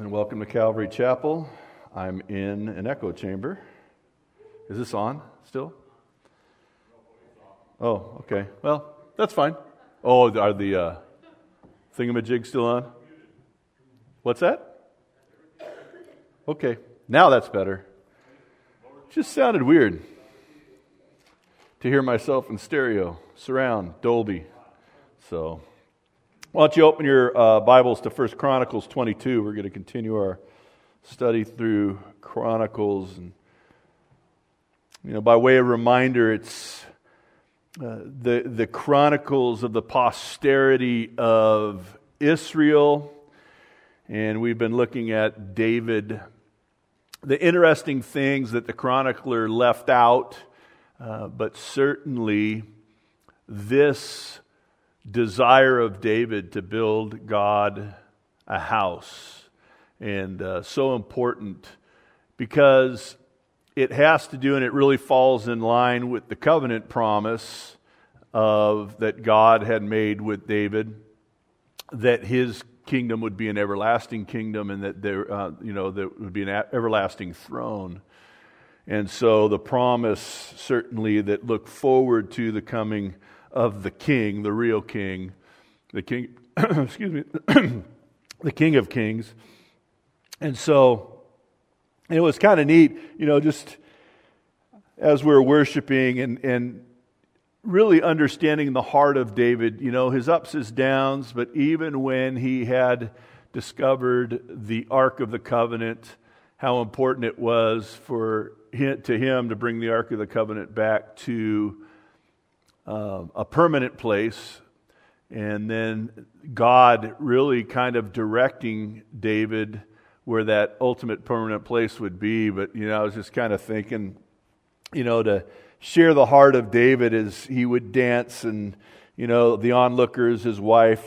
and welcome to Calvary Chapel. I'm in an echo chamber. Is this on still? Oh, okay. Well, that's fine. Oh, are the thingamajigs still on? What's that? Okay, now that's better. Just sounded weird to hear myself in stereo, surround, Dolby. So, why don't you open your Bibles to 1 Chronicles 22. We're going to continue our study through Chronicles. And, by way of reminder, it's the Chronicles of the posterity of Israel. And we've been looking at David. The interesting things that the chronicler left out, but certainly this desire of David to build God a house. And so important because it has to do, and it really falls in line with the covenant promise that God had made with David, that his kingdom would be an everlasting kingdom, and that there would be an everlasting throne. And so the promise certainly that looked forward to the coming of the King, the real King, the King, excuse me, the King of Kings. And so it was kind of neat, just as we were worshiping and really understanding the heart of David, his ups, his downs, but even when he had discovered the Ark of the Covenant, how important it was to him to bring the Ark of the Covenant back to a permanent place, and then God really kind of directing David where that ultimate permanent place would be. But, I was just kind of thinking, to share the heart of David as he would dance, and, the onlookers, his wife,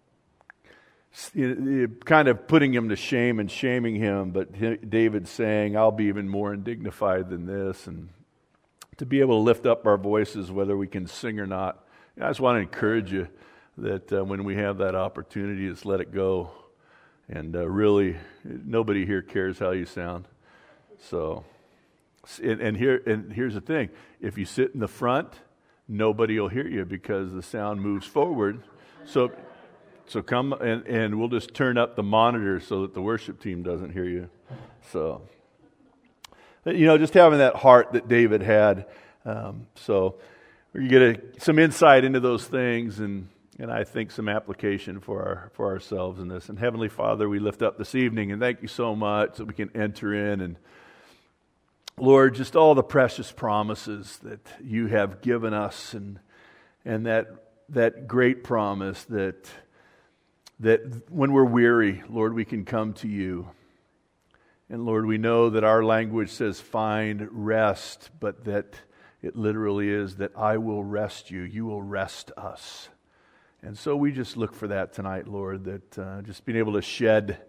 kind of putting him to shame and shaming him, but David saying, I'll be even more undignified than this, and to be able to lift up our voices whether we can sing or not. I just want to encourage you that when we have that opportunity, just let it go. And really, nobody here cares how you sound. So, and here's the thing. If you sit in the front, nobody will hear you because the sound moves forward. So come and we'll just turn up the monitor so that the worship team doesn't hear you. So, just having that heart that David had. So we get some insight into those things, and I think some application for ourselves in this. And Heavenly Father, we lift up this evening, and thank you so much that we can enter in, and Lord, just all the precious promises that you have given us, and that great promise that when we're weary, Lord, we can come to you. And Lord, we know that our language says find rest, but that it literally is that I will rest you. You will rest us. And so we just look for that tonight, Lord, that just being able to shed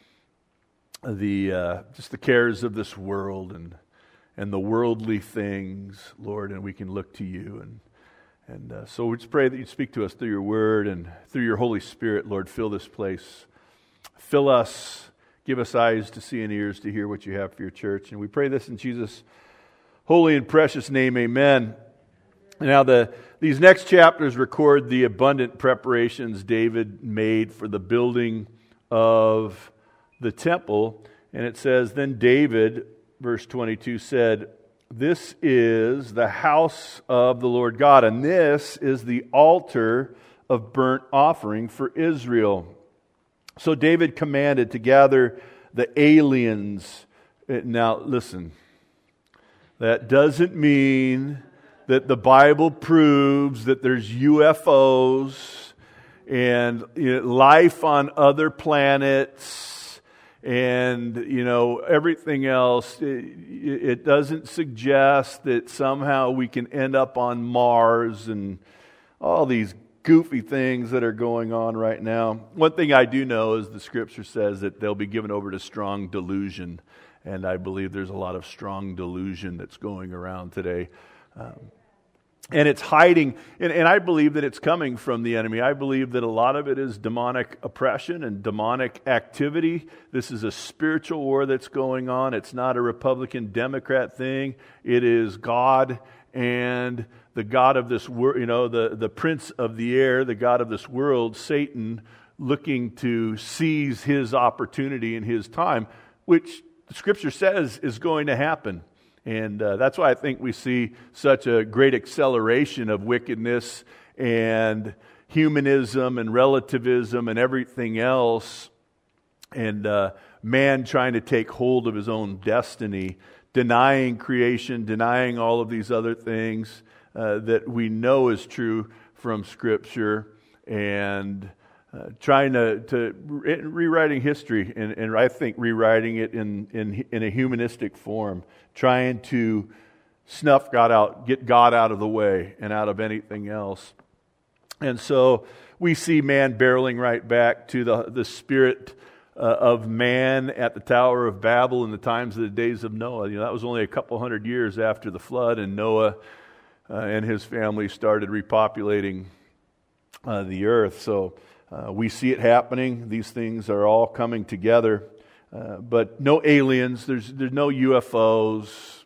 the cares of this world and the worldly things, Lord, and we can look to you. And so we just pray that you speak to us through your word and through your Holy Spirit, Lord. Fill this place. Fill us. Give us eyes to see and ears to hear what you have for your church. And we pray this in Jesus' holy and precious name, amen. Now, these next chapters record the abundant preparations David made for the building of the temple. And it says, then David, verse 22, said, this is the house of the Lord God, and this is the altar of burnt offering for Israel. So David commanded to gather the aliens. Now, listen, that doesn't mean that the Bible proves that there's UFOs and life on other planets and, everything else. It doesn't suggest that somehow we can end up on Mars and all these goofy things that are going on right now. One thing I do know is the Scripture says that they'll be given over to strong delusion, and I believe there's a lot of strong delusion that's going around today. And it's hiding, and I believe that it's coming from the enemy. I believe that a lot of it is demonic oppression and demonic activity. This is a spiritual war that's going on. It's not a Republican-Democrat thing. It is God and the God of this world, the prince of the air, the God of this world, Satan, looking to seize his opportunity in his time, which the Scripture says is going to happen. And that's why I think we see such a great acceleration of wickedness and humanism and relativism and everything else, and man trying to take hold of his own destiny, denying creation, denying all of these other things that we know is true from Scripture, and trying to rewriting history, and I think rewriting it in a humanistic form, trying to snuff God out, get God out of the way and out of anything else. And so we see man barreling right back to the spirit of man at the Tower of Babel in the times of the days of Noah. That was only a couple hundred years after the flood, and Noah and his family started repopulating the earth. So we see it happening. These things are all coming together. But no aliens. There's no UFOs.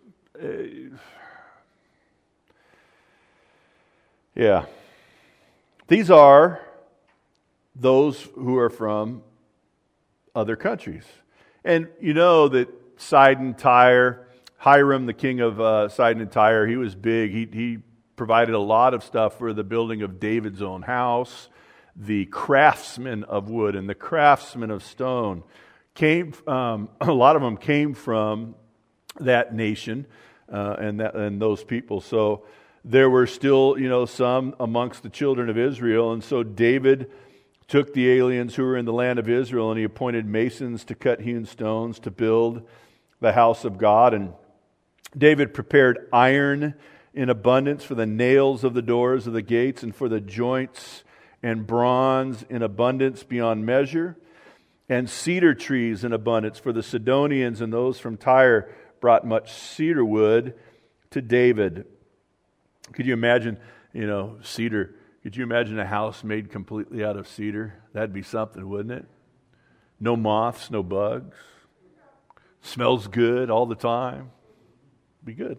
Yeah. These are those who are from other countries. And you know that Sidon, Tyre, Hiram, the king of Sidon and Tyre, he was big. He provided a lot of stuff for the building of David's own house. The craftsmen of wood and the craftsmen of stone a lot of them came from that nation and those people. So there were still, some amongst the children of Israel. And so David took the aliens who were in the land of Israel, and he appointed masons to cut hewn stones to build the house of God. And David prepared iron in abundance for the nails of the doors of the gates and for the joints, and bronze in abundance beyond measure, and cedar trees in abundance, for the Sidonians and those from Tyre brought much cedar wood to David. Could you imagine, cedar? Could you imagine a house made completely out of cedar? That'd be something, wouldn't it? No moths, no bugs. Smells good all the time. Be good.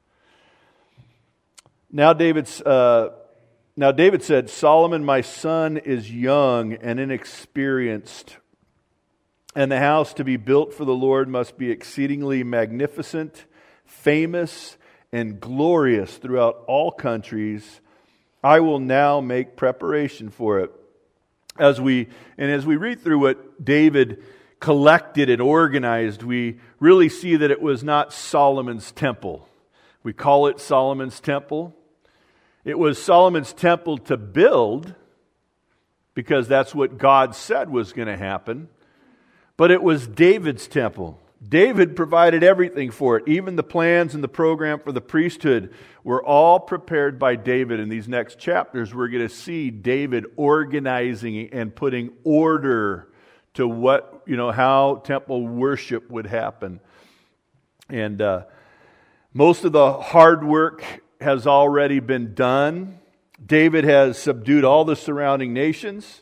Now David said, Solomon, my son, is young and inexperienced, and the house to be built for the Lord must be exceedingly magnificent, famous, and glorious throughout all countries. I will now make preparation for it. As we read through what David collected and organized, we really see that it was not Solomon's temple. We call it Solomon's temple. It was Solomon's temple to build, because that's what God said was going to happen. But it was David's temple. David provided everything for it. Even the plans and the program for the priesthood were all prepared by David. In these next chapters, we're going to see David organizing and putting order to how temple worship would happen. And most of the hard work has already been done. David has subdued all the surrounding nations.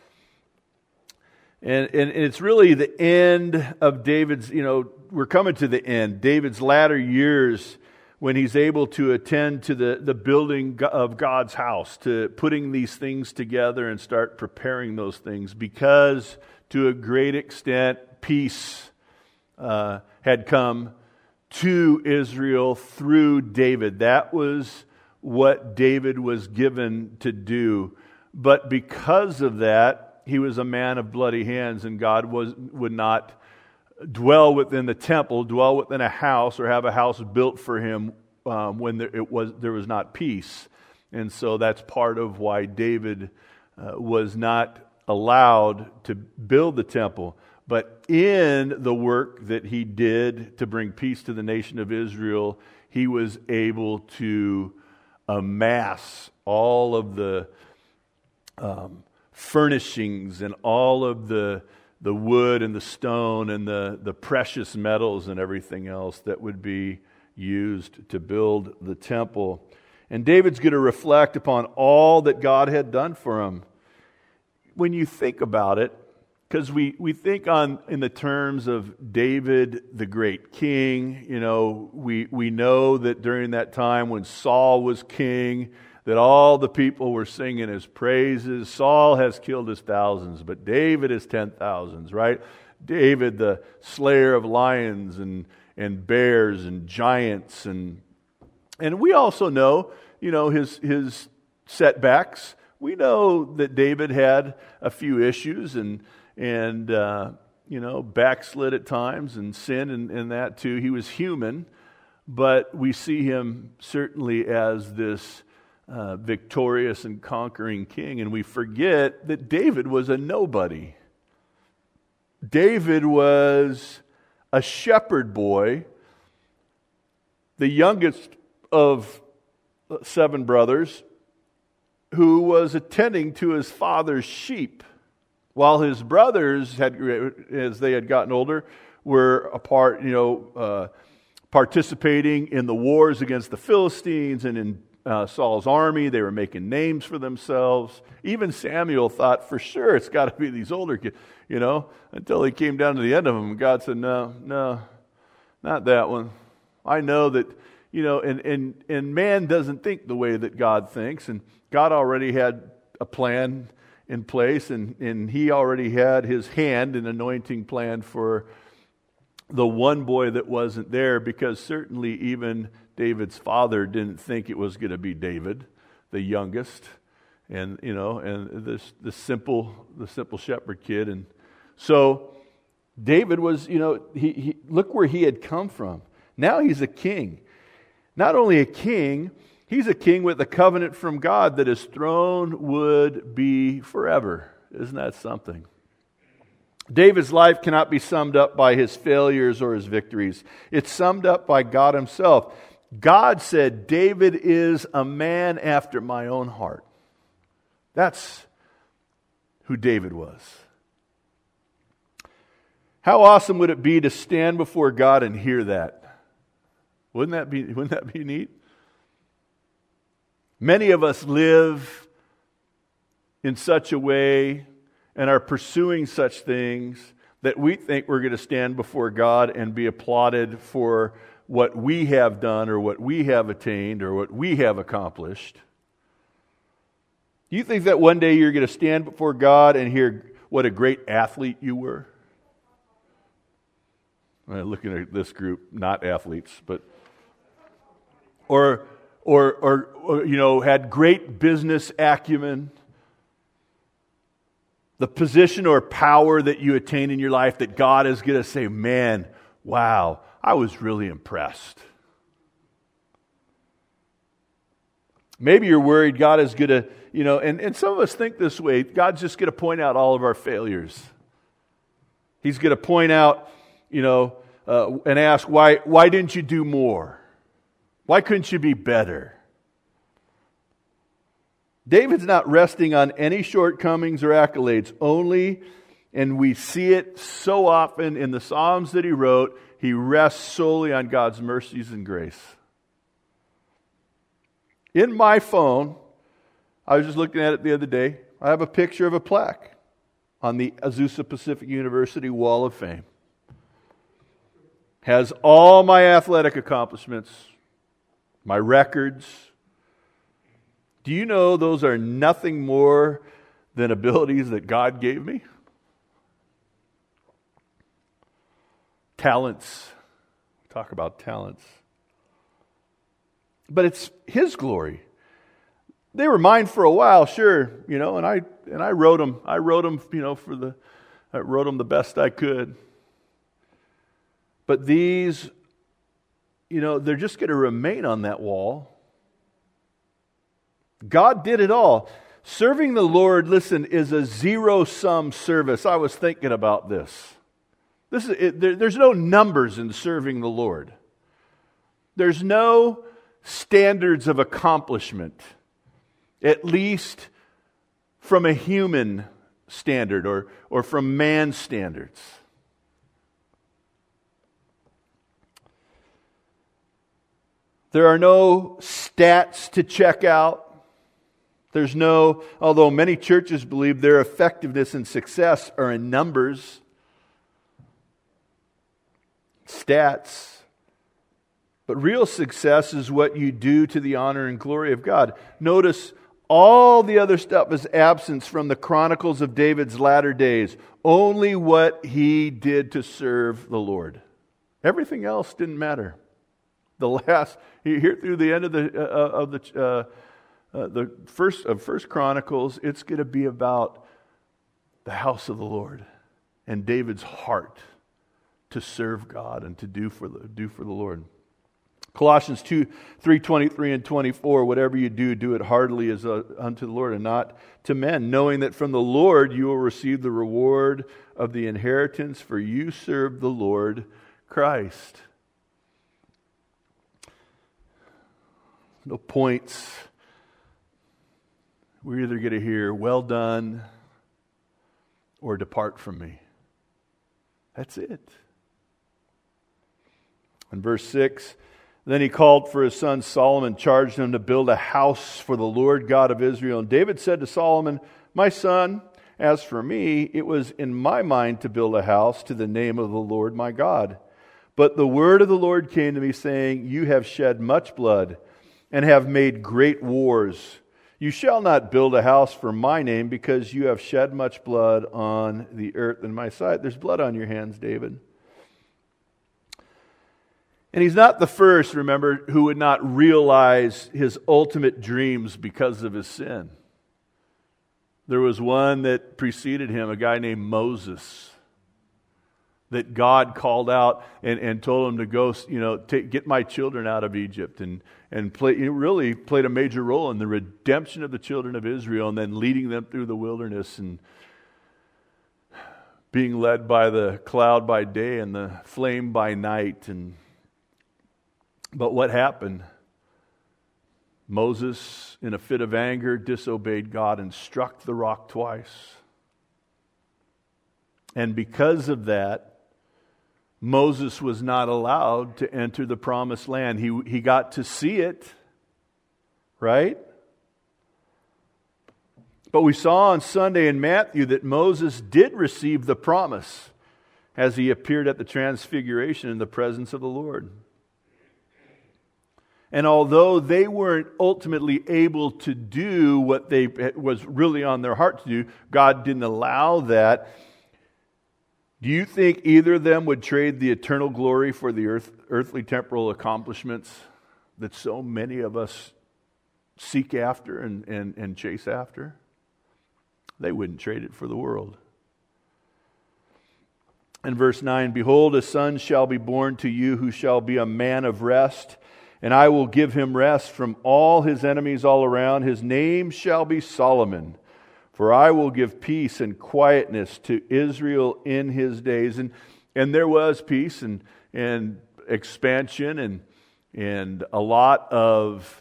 And it's really the end of David's, we're coming to the end. David's latter years, when he's able to attend to the building of God's house, to putting these things together and start preparing those things, because to a great extent, peace had come to Israel through David. That was what David was given to do. But because of that, he was a man of bloody hands, and God would not dwell within the temple, dwell within a house, or have a house built for him when there was not peace. And so that's part of why David was not allowed to build the temple. But in the work that he did to bring peace to the nation of Israel, he was able to amass all of the furnishings and all of the wood and the stone and the precious metals and everything else that would be used to build the temple. And David's going to reflect upon all that God had done for him. When you think about it, because we think in the terms of David, the great king, we know that during that time when Saul was king, that all the people were singing his praises. Saul has killed his thousands, but David his 10,000s, right? David, the slayer of lions and bears and giants. And we also know, his setbacks. We know that David had a few issues and backslid at times and sinned in that too. He was human, but we see him certainly as this victorious and conquering king, and we forget that David was a nobody. David was a shepherd boy, the youngest of 7 brothers, who was attending to his father's sheep, while his brothers as they had gotten older, were participating in the wars against the Philistines and in Saul's army. They were making names for themselves. Even Samuel thought, for sure, it's got to be these older kids, until he came down to the end of them. And God said, no, not that one. I know that, and man doesn't think the way that God thinks. And God already had a plan in place, and he already had his hand and anointing plan for the one boy that wasn't there, because certainly even David's father didn't think it was going to be David, the youngest, and the simple shepherd kid. And so David was, he look where he had come from. Now he's a king. Not only a king, he's a king with a covenant from God that his throne would be forever. Isn't that something? David's life cannot be summed up by his failures or his victories. It's summed up by God himself. God said, David is a man after my own heart. That's who David was. How awesome would it be to stand before God and hear that? Wouldn't that be neat? Many of us live in such a way and are pursuing such things that we think we're going to stand before God and be applauded for what we have done or what we have attained or what we have accomplished. Do you think that one day you're going to stand before God and hear what a great athlete you were? Looking at this group, not athletes, but or had great business acumen, the position or power that you attain in your life, that God is going to say, man, wow, I was really impressed. Maybe you're worried God is going to, and some of us think this way, God's just going to point out all of our failures. He's going to point out, and ask, why didn't you do more? Why couldn't you be better? David's not resting on any shortcomings or accolades, only, and we see it so often in the Psalms that he wrote, he rests solely on God's mercies and grace. In my phone, I was just looking at it the other day, I have a picture of a plaque on the Azusa Pacific University Wall of Fame. Has all my athletic accomplishments, my records. Do you know those are nothing more than abilities that God gave me? Talents. Talk about talents. But it's His glory. They were mine for a while, sure, and I wrote them. I wrote them, I wrote them the best I could. But these, they're just going to remain on that wall. God did it all. Serving the Lord, listen, is a zero-sum service. I was thinking about this. There's no numbers in serving the Lord. There's no standards of accomplishment, at least from a human standard or from man's standards. There are no stats to check out. Although many churches believe their effectiveness and success are in numbers, stats. But real success is what you do to the honor and glory of God. Notice all the other stuff is absent from the chronicles of David's latter days. Only what he did to serve the Lord. Everything else didn't matter. Here through the end of the First Chronicles, it's going to be about the house of the Lord and David's heart to serve God and to do for the Lord. Colossians 3:23 and 24, whatever you do, do it heartily as unto the Lord and not to men, knowing that from the Lord you will receive the reward of the inheritance, for you serve the Lord Christ. No points. We're either going to hear, well done, or depart from me. That's it. In verse 6, then he called for his son Solomon, charged him to build a house for the Lord God of Israel. And David said to Solomon, my son, as for me, it was in my mind to build a house to the name of the Lord my God. But the word of the Lord came to me, saying, you have shed much blood and have made great wars. You shall not build a house for my name, because you have shed much blood on the earth in my sight. There's blood on your hands, David. And he's not the first, remember, who would not realize his ultimate dreams because of his sin. There was one that preceded him, a guy named Moses, that God called out and told him to go, get my children out of Egypt, and he really played a major role in the redemption of the children of Israel, and then leading them through the wilderness and being led by the cloud by day and the flame by night. But what happened? Moses, in a fit of anger, disobeyed God and struck the rock twice. And because of that, Moses was not allowed to enter the promised land. He got to see it, right? But we saw on Sunday in Matthew that Moses did receive the promise as he appeared at the transfiguration in the presence of the Lord. And although they weren't ultimately able to do what was really on their heart to do, God didn't allow that. Do you think either of them would trade the eternal glory for the earthly temporal accomplishments that so many of us seek after and chase after? They wouldn't trade it for the world. In verse 9, behold, a son shall be born to you who shall be a man of rest, and I will give him rest from all his enemies all around. His name shall be Solomon. For I will give peace and quietness to Israel in his days. And there was peace and expansion and a lot of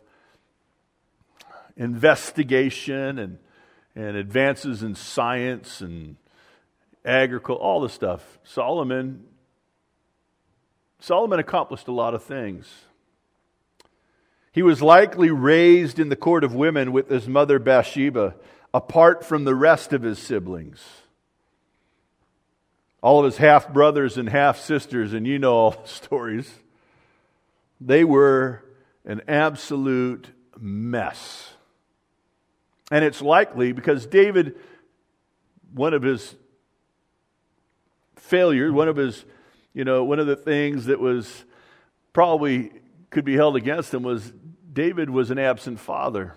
investigation and advances in science and agriculture, all the stuff. Solomon accomplished a lot of things. He was likely raised in the court of women with his mother Bathsheba, apart from the rest of his siblings. All of his half-brothers and half-sisters, and you know all the stories. They were an absolute mess. And it's likely because David, one of his failures, one of the things that was probably could be held against him was David was an absent father.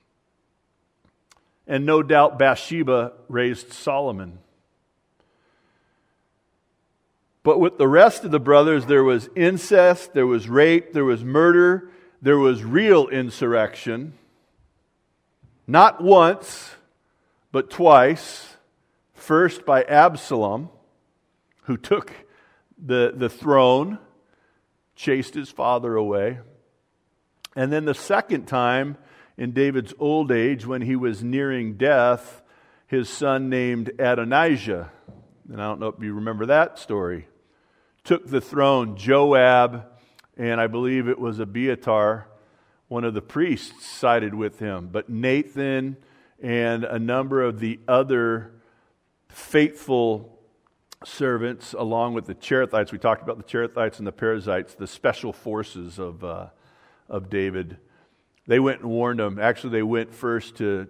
And no doubt Bathsheba raised Solomon. But with the rest of the brothers, there was incest, there was rape, there was murder, there was real insurrection. Not once, but twice. First by Absalom, who took the throne, chased his father away. And then the second time, in David's old age, when he was nearing death, his son named Adonijah, and I don't know if you remember that story, took the throne. Joab and I believe it was Abiathar, one of the priests, sided with him. But Nathan and a number of the other faithful servants, along with the Cherethites, we talked about the Cherethites and the Perizzites, the special forces of David, they went and warned him. Actually, they went first to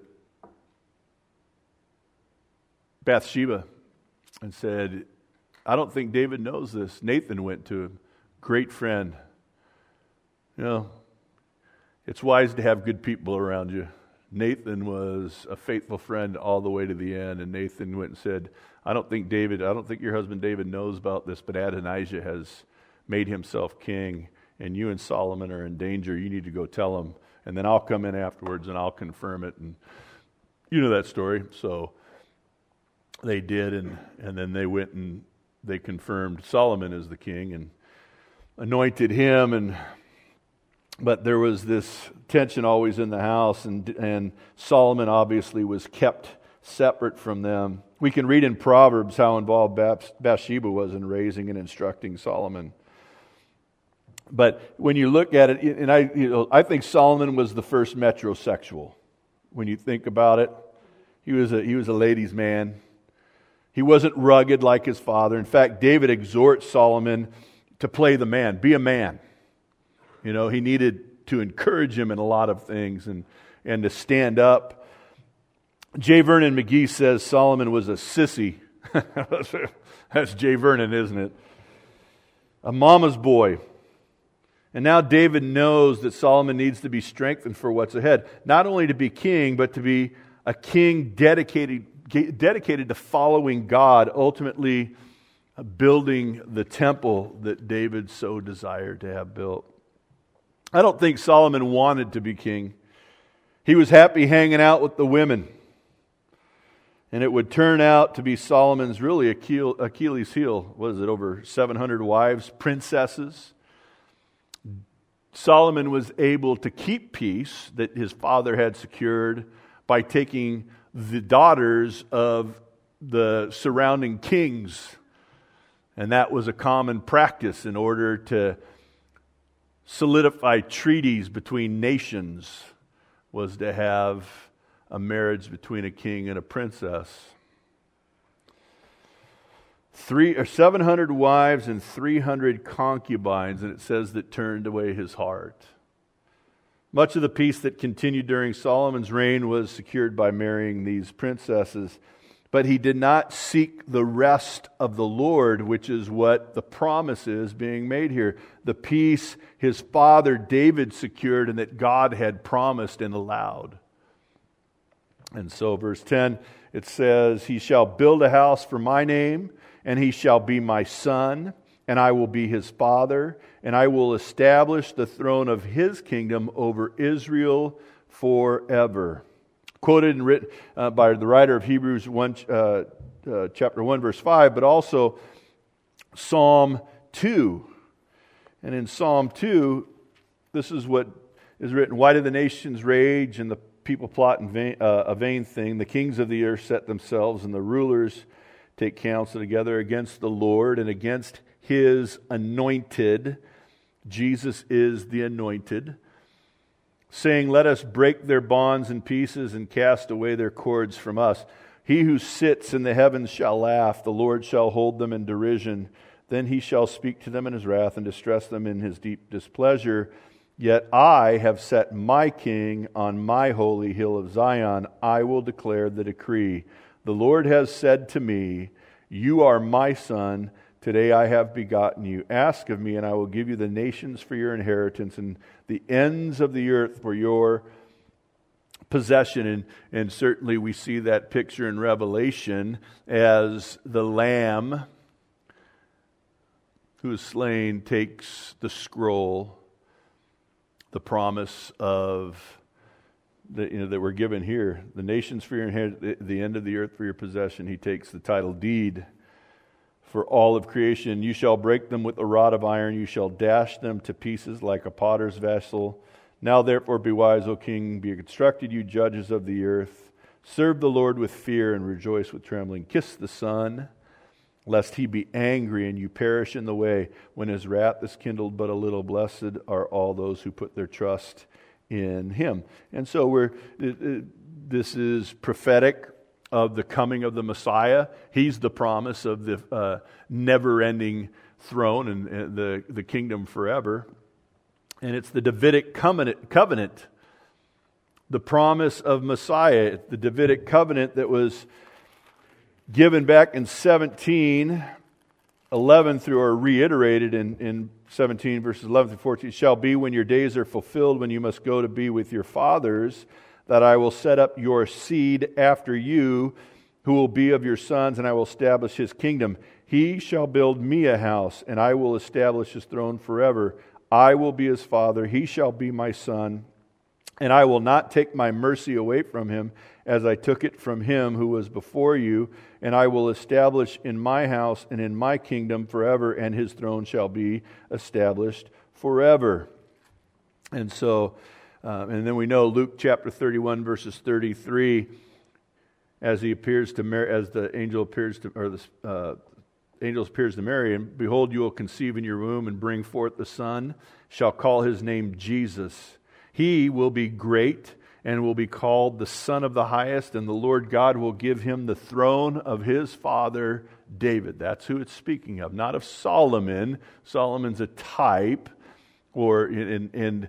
Bathsheba and said, I don't think David knows this. Nathan went to him. Great friend. You know, it's wise to have good people around you. Nathan was a faithful friend all the way to the end, and Nathan went and said, I don't think your husband David knows about this, but Adonijah has made himself king, and you and Solomon are in danger. You need to go tell him, and then I'll come in afterwards and I'll confirm it. And you know that story. So they did, and then they went and they confirmed Solomon as the king and anointed him. But there was this tension always in the house, and Solomon obviously was kept separate from them. We can read in Proverbs how involved Bathsheba was in raising and instructing Solomon. But when you look at it, and I think Solomon was the first metrosexual. When you think about it, he was a ladies' man. He wasn't rugged like his father. In fact, David exhorts Solomon to play the man, be a man. You know, he needed to encourage him in a lot of things and to stand up. J. Vernon McGee says Solomon was a sissy. That's J. Vernon, isn't it? A mama's boy. And now David knows that Solomon needs to be strengthened for what's ahead. Not only to be king, but to be a king dedicated to following God, ultimately building the temple that David so desired to have built. I don't think Solomon wanted to be king. He was happy hanging out with the women. And it would turn out to be Solomon's really Achilles' heel. What is it, over 700 wives, princesses? Solomon was able to keep peace that his father had secured by taking the daughters of the surrounding kings. And that was a common practice in order to solidify treaties between nations, was to have a marriage between a king and a princess. 700 wives and 300 concubines, and it says that turned away his heart. Much of the peace that continued during Solomon's reign was secured by marrying these princesses. But he did not seek the rest of the Lord, which is what the promise is being made here. The peace his father David secured and that God had promised and allowed. And so verse 10, it says, He shall build a house for my name, and he shall be my son, and I will be his father, and I will establish the throne of his kingdom over Israel forever. Quoted and written by the writer of Hebrews 1, chapter 1, verse 5, but also Psalm 2. And in Psalm 2, this is what is written. Why do the nations rage and the people plot a vain thing? The kings of the earth set themselves, and the rulers take counsel together against the Lord and against his anointed. Jesus is the anointed. Saying, let us break their bonds in pieces and cast away their cords from us. He who sits in the heavens shall laugh. The Lord shall hold them in derision. Then he shall speak to them in his wrath and distress them in his deep displeasure. Yet I have set my king on my holy hill of Zion. I will declare the decree. The Lord has said to me, you are my son. Today I have begotten you. Ask of me, and I will give you the nations for your inheritance and the ends of the earth for your possession. And certainly we see that picture in Revelation as the Lamb who is slain takes the scroll, the promise of that we're given here. The nations for your inheritance, the end of the earth for your possession. He takes the title deed for all of creation. You shall break them with a rod of iron. You shall dash them to pieces like a potter's vessel. Now therefore be wise, O king. Be instructed, you judges of the earth. Serve the Lord with fear and rejoice with trembling. Kiss the Son, lest he be angry and you perish in the way. When his wrath is kindled but a little, blessed are all those who put their trust in him. And so this is prophetic of the coming of the Messiah. He's the promise of the never-ending throne and the kingdom forever. And it's the Davidic covenant, the promise of Messiah, the Davidic covenant that was given back in 17:11 through, or reiterated in 17 verses 11 through 14. It shall be when your days are fulfilled, when you must go to be with your fathers, that I will set up your seed after you, who will be of your sons, and I will establish his kingdom. He shall build me a house, and I will establish his throne forever. I will be his father, he shall be my son, and I will not take my mercy away from him, as I took it from him who was before you, and I will establish in my house and in my kingdom forever, and his throne shall be established forever. And so, and then we know Luke chapter 31 verses 33, as he appears to Mary, as the angel appears to, or the angel appears to Mary, and behold, you will conceive in your womb and bring forth the son, shall call his name Jesus. He will be great and will be called the Son of the Highest, and the Lord God will give him the throne of his father David. That's who it's speaking of, not of Solomon. Solomon's a type, or and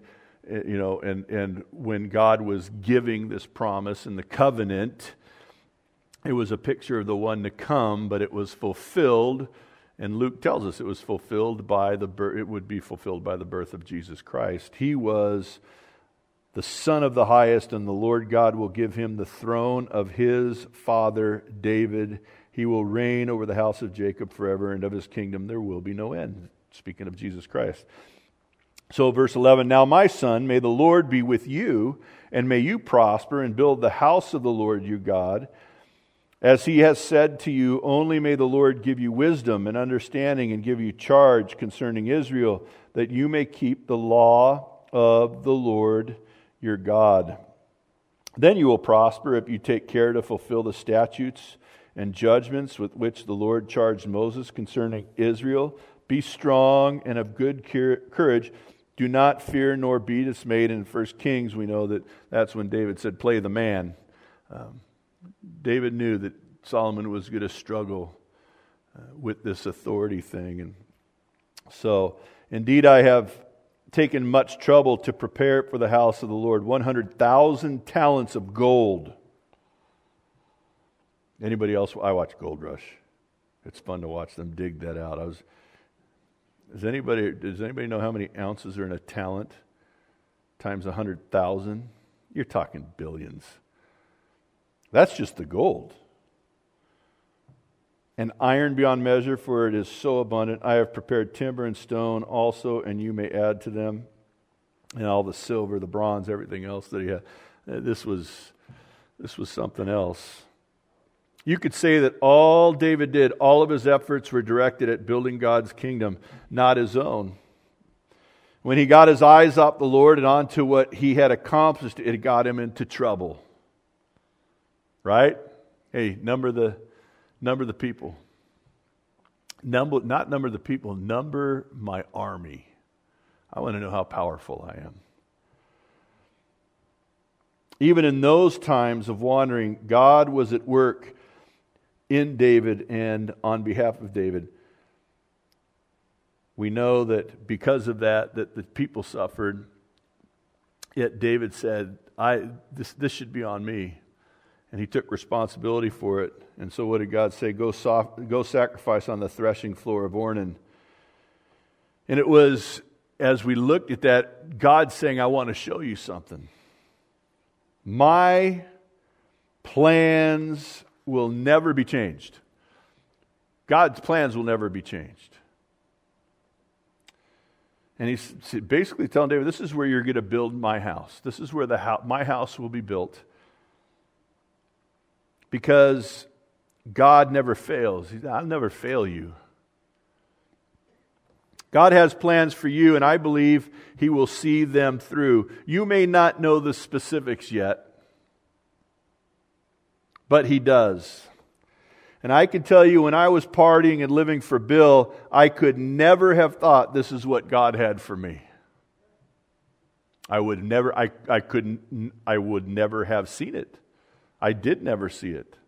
when God was giving this promise in the covenant, it was a picture of the one to come, but it was fulfilled, and Luke tells us it was fulfilled by it would be fulfilled by the birth of Jesus Christ. He was the Son of the Highest, and the Lord God will give him the throne of his father David. He will reign over the house of Jacob forever, and of his kingdom there will be no end. Speaking of Jesus Christ. So verse 11, now my son, may the Lord be with you, and may you prosper and build the house of the Lord your God. As he has said to you, only may the Lord give you wisdom and understanding and give you charge concerning Israel, that you may keep the law of the Lord your God. Then you will prosper if you take care to fulfill the statutes and judgments with which the Lord charged Moses concerning Israel. Be strong and of good courage. Do not fear nor be dismayed. In 1 Kings, we know that that's when David said, play the man. David knew that Solomon was going to struggle with this authority thing. And so, indeed, I have taken much trouble to prepare it for the house of the Lord. 100,000 talents of gold. Anybody else? I watch Gold Rush. It's fun to watch them dig that out. Does anybody know how many ounces are in a talent times 100,000? You're talking billions. That's just the gold. And iron beyond measure, for it is so abundant. I have prepared timber and stone also, and you may add to them. And all the silver, the bronze, everything else that he had. This was something else. You could say that all David did, all of his efforts were directed at building God's kingdom, not his own. When he got his eyes off the Lord and onto what he had accomplished, it got him into trouble. Right? Hey, number the people. Not number the people, number my army. I want to know how powerful I am. Even in those times of wandering, God was at work in David and on behalf of David. We know that because of that the people suffered. Yet David said, this should be on me. And he took responsibility for it. And so what did God say? Go sacrifice on the threshing floor of Ornan. And it was, as we looked at that, God saying, I want to show you something. My plans will never be changed. God's plans will never be changed. And he's basically telling David, this is where you're going to build my house. This is where my house will be built. Because God never fails. I'll never fail you. God has plans for you, and I believe He will see them through. You may not know the specifics yet, but He does. And I can tell you, when I was partying and living for Bill, I could never have thought this is what God had for me. I would never have seen it. I did never see it.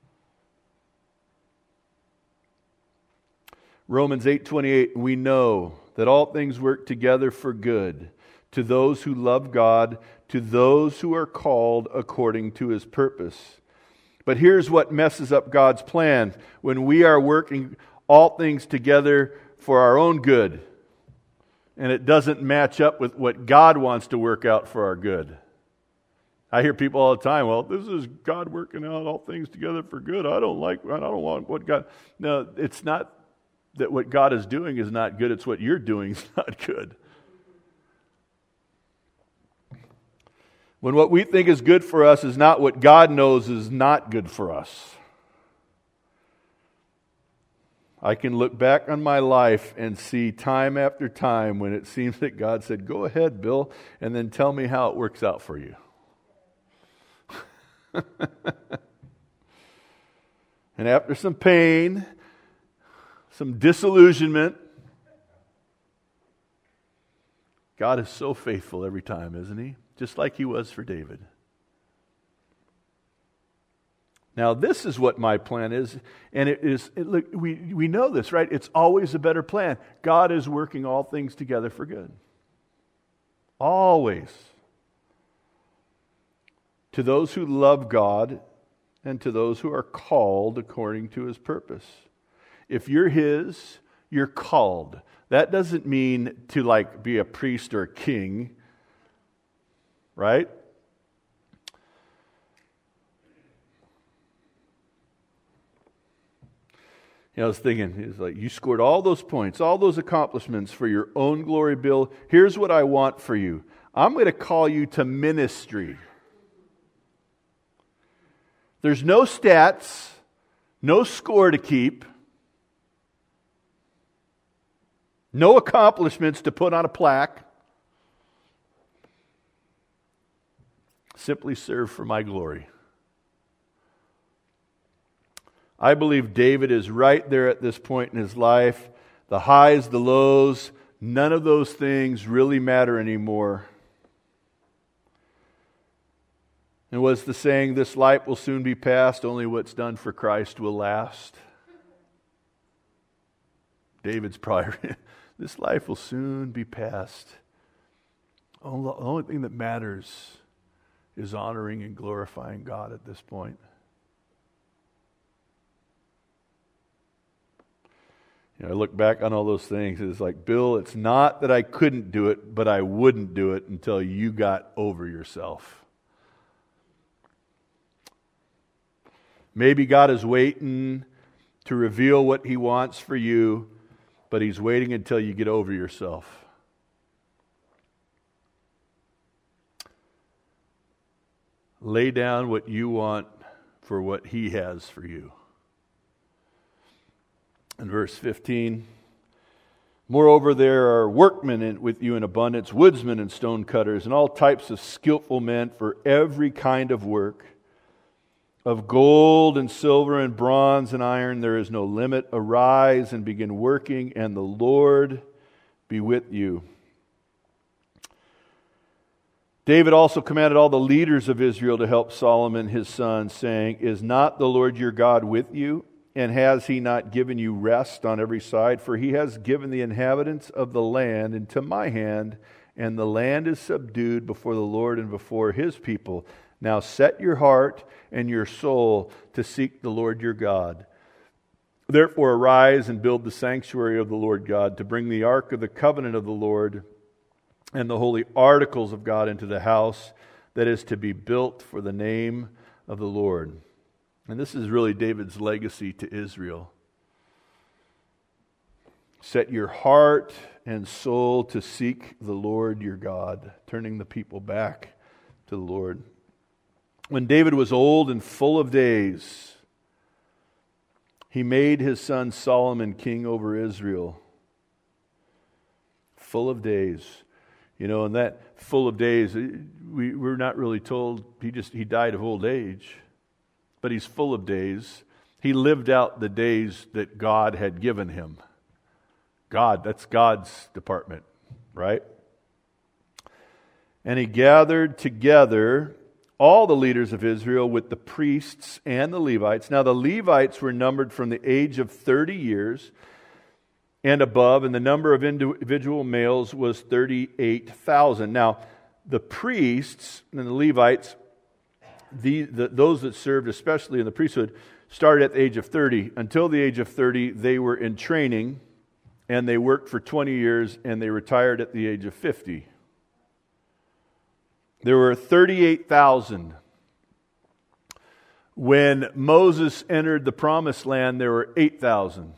Romans 8:28, we know that all things work together for good to those who love God, to those who are called according to His purpose. But here's what messes up God's plan when we are working all things together for our own good, and it doesn't match up with what God wants to work out for our good. I hear people all the time, well, this is God working out all things together for good. I don't want what God... No, it's not that what God is doing is not good. It's what you're doing is not good. When what we think is good for us is not what God knows is not good for us. I can look back on my life and see time after time when it seems that God said, go ahead, Bill, and then tell me how it works out for you. And after some pain, some disillusionment, God is so faithful every time, isn't He? Just like He was for David. Now, this is what my plan is, and look, we know this, right? It's always a better plan. God is working all things together for good. Always. To those who love God and to those who are called according to His purpose. If you're His, you're called. That doesn't mean to be a priest or a king, right? I was thinking, it's like, you scored all those points, all those accomplishments for your own glory, Bill. Here's what I want for you. I'm going to call you to ministry. There's no stats, no score to keep, no accomplishments to put on a plaque. Simply serve for my glory. I believe David is right there at this point in his life. The highs, the lows, none of those things really matter anymore. And what's the saying? This life will soon be past, only what's done for Christ will last. David's probably, this life will soon be past. The only thing that matters is honoring and glorifying God at this point. I look back on all those things, it's like, Bill, it's not that I couldn't do it, but I wouldn't do it until you got over yourself. Maybe God is waiting to reveal what He wants for you, but He's waiting until you get over yourself. Lay down what you want for what He has for you. In verse 15, moreover, there are workmen with you in abundance, woodsmen and stone cutters, and all types of skillful men for every kind of work. Of gold and silver and bronze and iron there is no limit. Arise and begin working, and the Lord be with you. David also commanded all the leaders of Israel to help Solomon his son, saying, Is not the Lord your God with you? And has He not given you rest on every side? For He has given the inhabitants of the land into my hand, and the land is subdued before the Lord and before His people. Now set your heart and your soul to seek the Lord your God. Therefore arise and build the sanctuary of the Lord God, to bring the ark of the covenant of the Lord and the holy articles of God into the house that is to be built for the name of the Lord. And this is really David's legacy to Israel. Set your heart and soul to seek the Lord your God, turning the people back to the Lord. When David was old and full of days, he made his son Solomon king over Israel. Full of days. And that full of days, we're not really told he died of old age. But he's full of days. He lived out the days that God had given him. God, that's God's department, right? And he gathered together all the leaders of Israel with the priests and the Levites. Now the Levites were numbered from the age of 30 years and above, and the number of individual males was 38,000. Now the priests and the Levites, those that served especially in the priesthood, started at the age of 30. Until the age of 30, they were in training, and they worked for 20 years, and they retired at the age of 50. There were 38,000. When Moses entered the promised land, there were 8,000.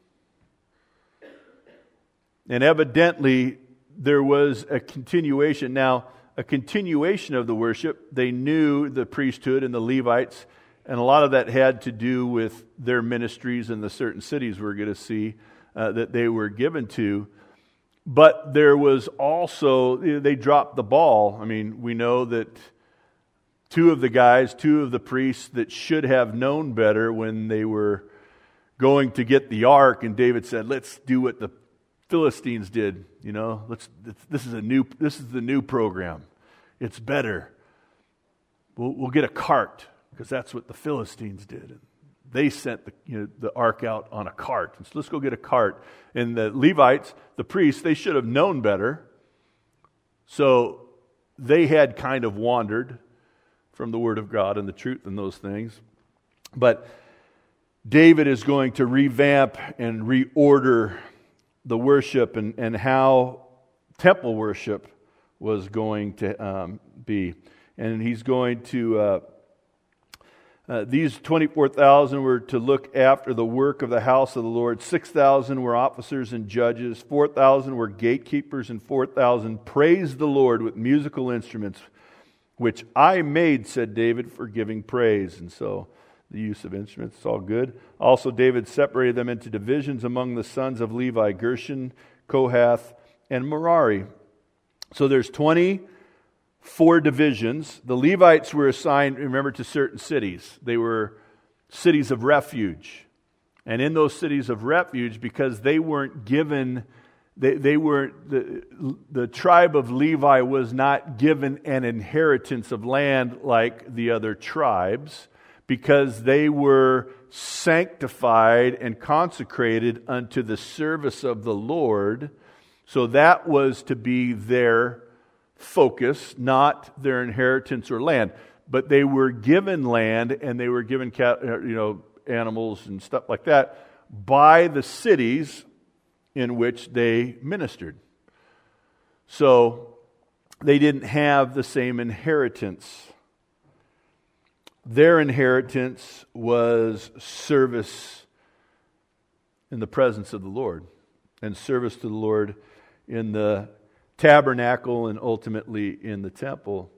And evidently, there was a continuation. Now, a continuation of the worship. They knew the priesthood and the Levites, and a lot of that had to do with their ministries in the certain cities we're going to see that they were given to. But there was also, they dropped the ball. I mean, we know that two of the priests that should have known better when they were going to get the ark, and David said, let's do what the Philistines did. You know, this is the new program. It's better. We'll get a cart, because that's what the Philistines did. They sent the ark out on a cart. And so let's go get a cart. And the Levites, the priests, they should have known better. So they had kind of wandered from the Word of God and the truth and those things. But David is going to revamp and reorder the worship and how temple worship was going to be. And he's going to... these 24,000 were to look after the work of the house of the Lord. 6,000 were officers and judges. 4,000 were gatekeepers, and 4,000 praised the Lord with musical instruments, which I made, said David, for giving praise. And so the use of instruments is all good. Also, David separated them into divisions among the sons of Levi: Gershon, Kohath, and Merari. So there's 24 divisions. The Levites were assigned, remember, to certain cities. They were cities of refuge. And in those cities of refuge, because they weren't given, the tribe of Levi was not given an inheritance of land like the other tribes, because they were sanctified and consecrated unto the service of the Lord. So that was to be their focus, not their inheritance or land. But they were given land, and they were given animals and stuff like that by the cities in which they ministered. So they didn't have the same inheritance. Their inheritance was service in the presence of the Lord, and service to the Lord in the tabernacle and ultimately in the temple.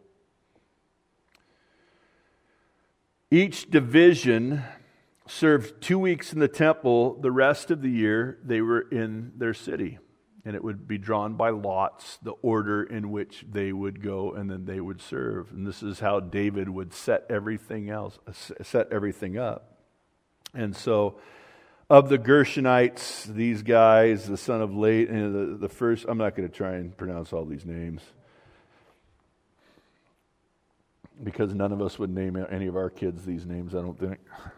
Each division served 2 weeks in the temple. The rest of the year they were in their city, and it would be drawn by lots, the order in which they would go, and then they would serve. And this is how David would set everything up. And so, of the Gershonites, these guys, the son of the first, I'm not going to try and pronounce all these names, because none of us would name any of our kids these names, I don't think.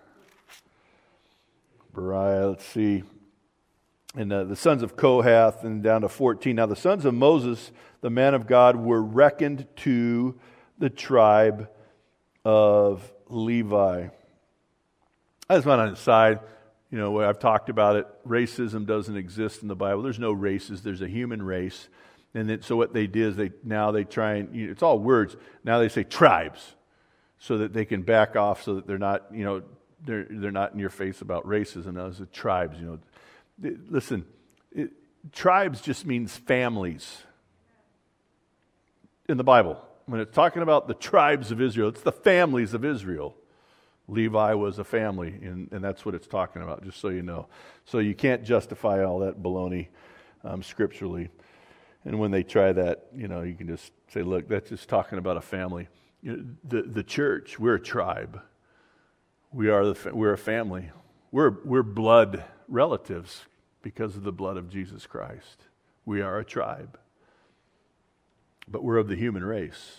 Beriah, let's see. And the sons of Kohath, and down to 14. Now the sons of Moses, the man of God, were reckoned to the tribe of Levi. I just want to decide, I've talked about it, racism doesn't exist in the Bible. There's no races, there's a human race. And so what they did is they try and, it's all words. Now they say tribes, so that they can back off, so that they're not, they're not in your face about racism. Now it's tribes, Listen, tribes just means families in the Bible. When it's talking about the tribes of Israel, it's the families of Israel. Levi was a family, and that's what it's talking about, just so you know. So you can't justify all that baloney scripturally. And when they try that, you can just say, look, that's just talking about a family. The church, we're a tribe. we're a family. We're blood relatives because of the blood of Jesus Christ. We are a tribe. But we're of the human race.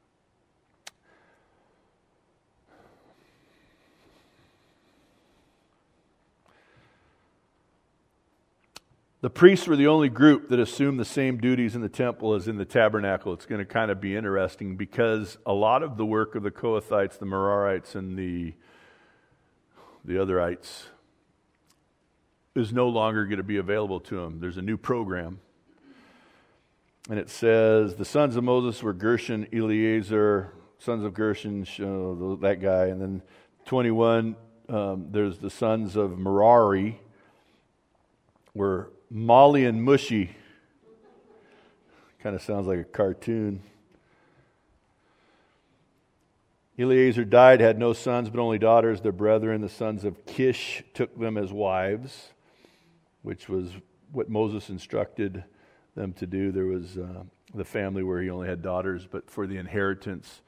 The priests were the only group that assumed the same duties in the temple as in the tabernacle. It's going to kind of be interesting because a lot of the work of the Kohathites, the Merarites, and the otherites is no longer going to be available to them. There's a new program. And it says, the sons of Moses were Gershon, Eleazar, sons of Gershon, that guy. And then 21, there's the sons of Merari, were Mali and Mushi. Kind of sounds like a cartoon. Eleazar died, had no sons, but only daughters. Their brethren, the sons of Kish, took them as wives, which was what Moses instructed them to do. There was the family where he only had daughters, but for the inheritance.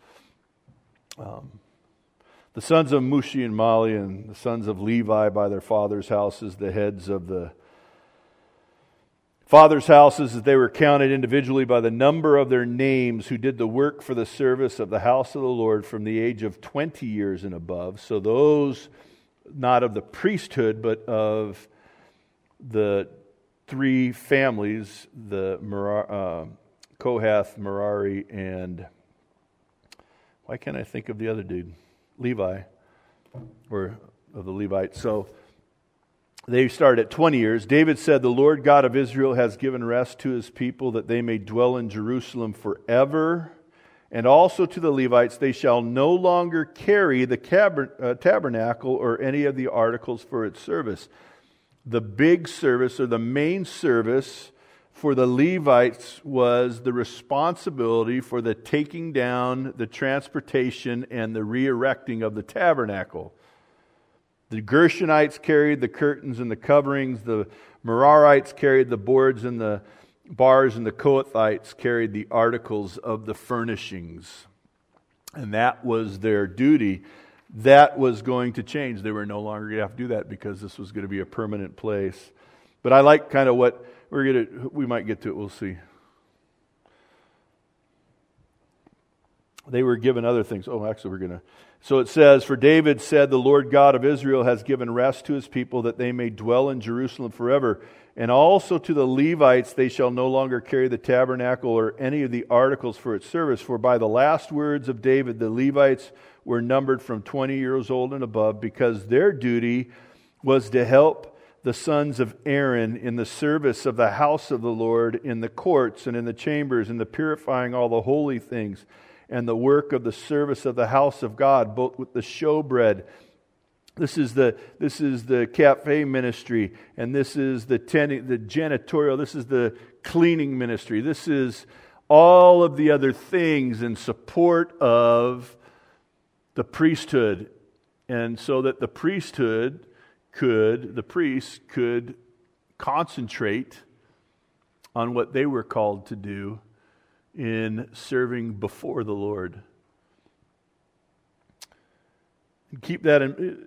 The sons of Mushi and Mali and the sons of Levi by their father's houses, the heads of the fathers' houses, as they were counted individually by the number of their names, who did the work for the service of the house of the Lord from the age of 20 years and above. So those not of the priesthood, but of the three families, the Kohath, Merari, and why can't I think of the other dude? Levi, or of the Levites. So they started at 20 years. David said, the Lord God of Israel has given rest to his people that they may dwell in Jerusalem forever. And also to the Levites, they shall no longer carry the tabernacle or any of the articles for its service. The big service, or the main service for the Levites, was the responsibility for the taking down, the transportation, and the re-erecting of the tabernacle. The Gershonites carried the curtains and the coverings. The Merarites carried the boards and the bars, and the Kohathites carried the articles of the furnishings. And that was their duty. That was going to change. They were no longer going to have to do that because this was going to be a permanent place. But I like kind of what we might get to it. We'll see. They were given other things. So it says, for David said, the Lord God of Israel has given rest to his people that they may dwell in Jerusalem forever. And also to the Levites, they shall no longer carry the tabernacle or any of the articles for its service. For by the last words of David, the Levites were numbered from 20 years old and above, because their duty was to help the sons of Aaron in the service of the house of the Lord, in the courts and in the chambers, in the purifying all the holy things, and the work of the service of the house of God, both with the showbread. This is the cafe ministry, and this is the janitorial. This is the cleaning ministry. This is all of the other things in support of the priesthood, and so that the priests could concentrate on what they were called to do in serving before the Lord. Keep that in.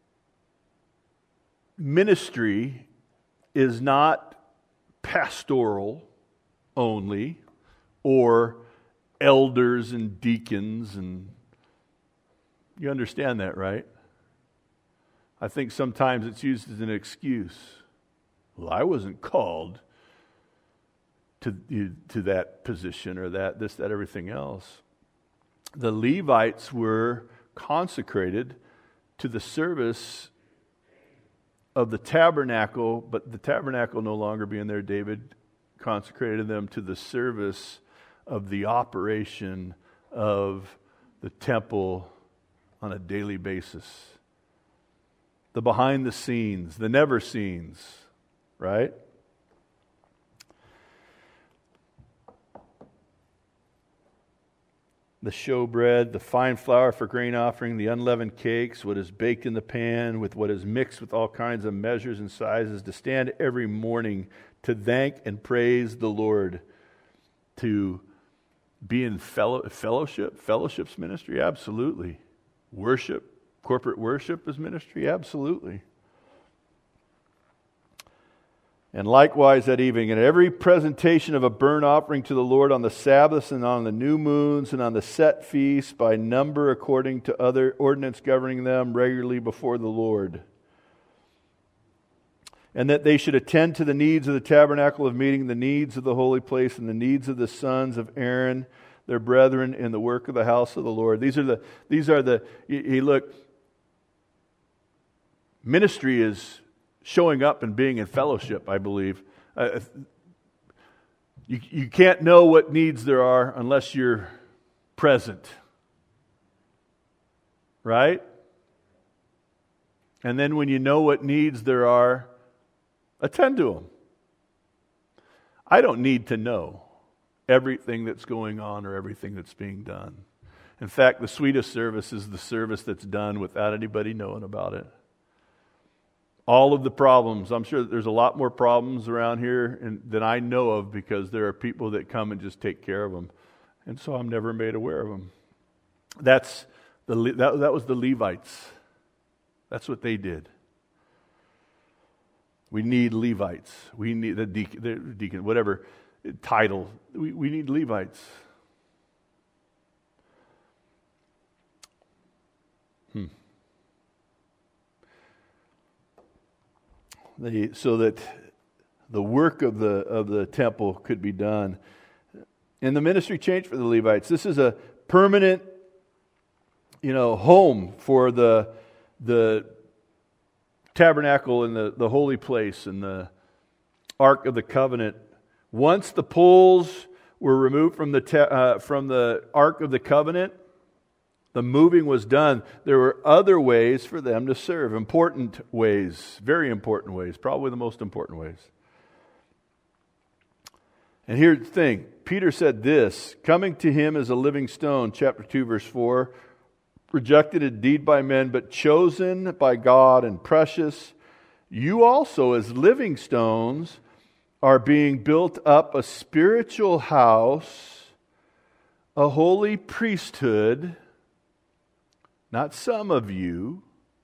Ministry is not pastoral only, or elders and deacons, and you understand that, right? I think sometimes it's used as an excuse. Well, I wasn't called to that position, or that, everything else. The Levites were consecrated to the service of the tabernacle, but the tabernacle no longer being there, David consecrated them to the service of the operation of the temple on a daily basis. The behind the scenes, the never scenes, right? The showbread, the fine flour for grain offering, the unleavened cakes, what is baked in the pan, with what is mixed with all kinds of measures and sizes, to stand every morning to thank and praise the Lord, to be in fellowship's ministry, absolutely. Worship, Corporate worship is ministry? Absolutely. And likewise that evening, and every presentation of a burnt offering to the Lord on the Sabbaths and on the new moons and on the set feasts by number according to other ordinance governing them regularly before the Lord. And that they should attend to the needs of the tabernacle of meeting, the needs of the holy place, and the needs of the sons of Aaron, their brethren, in the work of the house of the Lord. These are the. Look, ministry is showing up and being in fellowship, I believe. You can't know what needs there are unless you're present. Right? And then when you know what needs there are, attend to them. I don't need to know everything that's going on or everything that's being done. In fact, the sweetest service is the service that's done without anybody knowing about it. All of the problems, I'm sure that there's a lot more problems around here than I know of because there are people that come and just take care of them. And so I'm never made aware of them. That was the Levites. That's what they did. We need Levites. We need the deacon, whatever title. We need Levites. So that the work of the temple could be done. And the ministry changed for the Levites. This is a permanent, home for the tabernacle and the holy place and the Ark of the Covenant. Once the poles were removed from the Ark of the Covenant, the moving was done. There were other ways for them to serve. Important ways. Very important ways. Probably the most important ways. And here's the thing. Peter said this, coming to him as a living stone, chapter 2, verse 4, rejected indeed by men, but chosen by God and precious. You also, as living stones, are being built up a spiritual house, a holy priesthood, not some of you,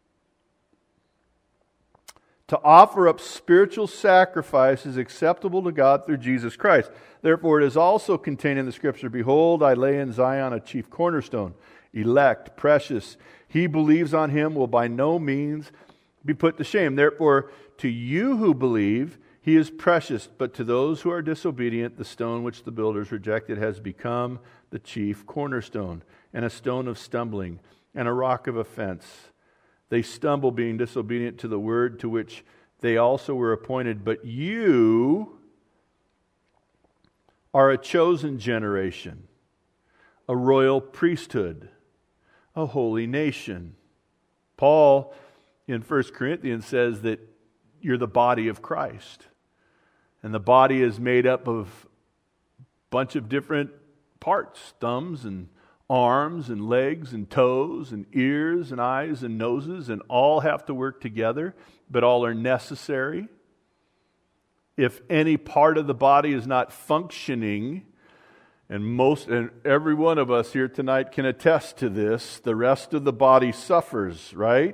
to offer up spiritual sacrifices acceptable to God through Jesus Christ. Therefore it is also contained in the Scripture, behold, I lay in Zion a chief cornerstone, elect, precious. He believes on him will by no means be put to shame. Therefore, to you who believe, he is precious, but to those who are disobedient, the stone which the builders rejected has become the chief cornerstone, and a stone of stumbling, and a rock of offense. They stumble, being disobedient to the word to which they also were appointed. But you are a chosen generation, a royal priesthood, a holy nation. Paul in 1 Corinthians says that you're the body of Christ. And the body is made up of a bunch of different parts, thumbs and arms and legs and toes and ears and eyes and noses, and all have to work together, but all are necessary. If any part of the body is not functioning, and every one of us here tonight can attest to this, the rest of the body suffers, right?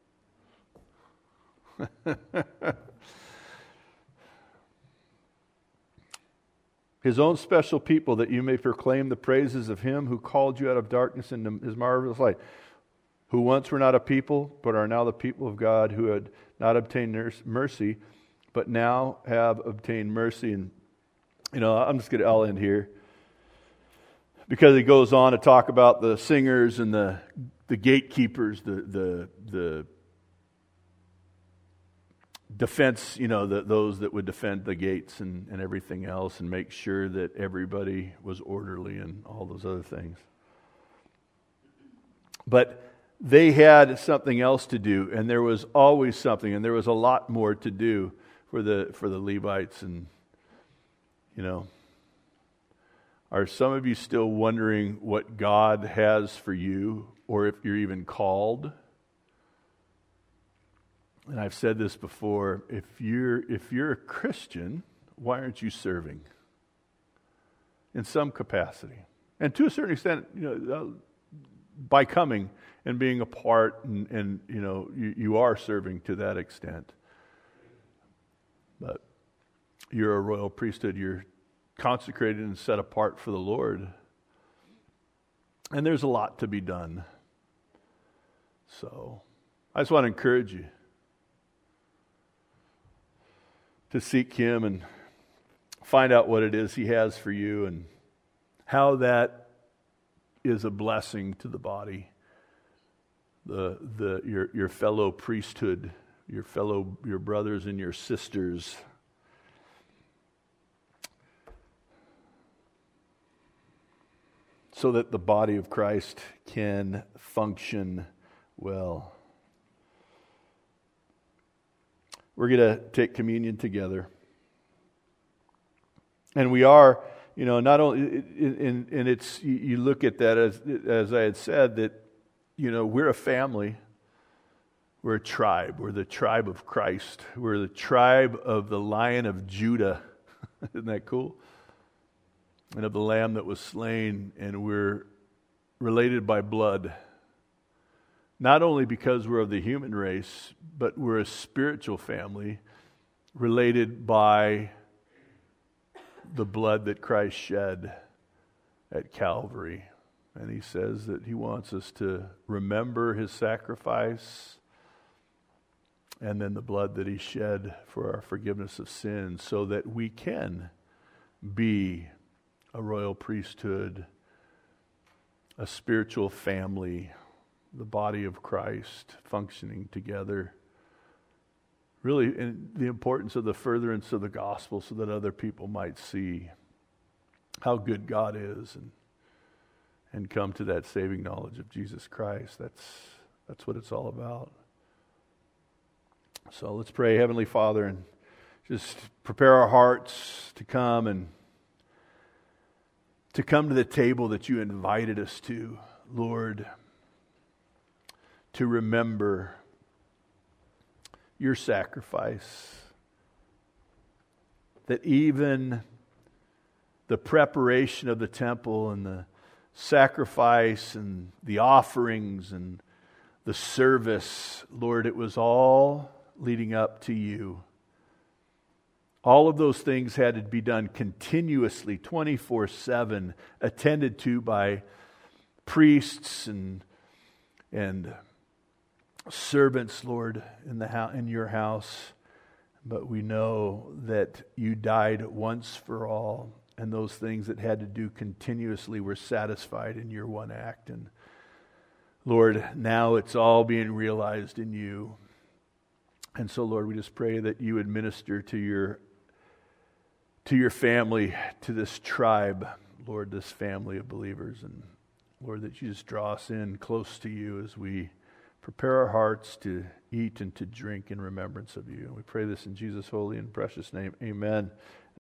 His own special people, that you may proclaim the praises of him who called you out of darkness into his marvelous light, who once were not a people, but are now the people of God, who had not obtained mercy, but now have obtained mercy. And, I'll end here, because he goes on to talk about the singers and the gatekeepers, the defense, those that would defend the gates and everything else and make sure that everybody was orderly and all those other things. But they had something else to do, and there was always something, and there was a lot more to do for the Levites. And, are some of you still wondering what God has for you, or if you're even called? And I've said this before, if you're a Christian, why aren't you serving? In some capacity. And to a certain extent, by coming and being a part, and you are serving to that extent. But you're a royal priesthood. You're consecrated and set apart for the Lord. And there's a lot to be done. So I just want to encourage you to seek Him and find out what it is He has for you and how that is a blessing to the body, your fellow priesthood, your brothers and your sisters. So that the body of Christ can function well. We're going to take communion together. And we are, not only, and it's, you look at that as I had said, that, we're a family. We're a tribe. We're the tribe of Christ. We're the tribe of the Lion of Judah. Isn't that cool? And of the Lamb that was slain, and we're related by blood. Not only because we're of the human race, but we're a spiritual family related by the blood that Christ shed at Calvary. And He says that He wants us to remember His sacrifice and then the blood that He shed for our forgiveness of sins, so that we can be a royal priesthood, a spiritual family, the body of Christ functioning together. Really, in the importance of the furtherance of the gospel, so that other people might see how good God is and come to that saving knowledge of Jesus Christ. That's what it's all about. So let's pray. Heavenly Father, and just prepare our hearts to come to the table that You invited us to, Lord, to remember Your sacrifice, that even the preparation of the temple and the sacrifice and the offerings and the service, Lord, it was all leading up to You. All of those things had to be done continuously, 24/7, attended to by priests and servants, Lord, in Your house. But we know that You died once for all, and those things that had to do continuously were satisfied in Your one act. And Lord, now it's all being realized in You. And so, Lord, we just pray that You would minister to Your family, to this tribe, Lord, this family of believers. And Lord, that You just draw us in close to You as we prepare our hearts to eat and to drink in remembrance of You. And we pray this in Jesus' holy and precious name. Amen.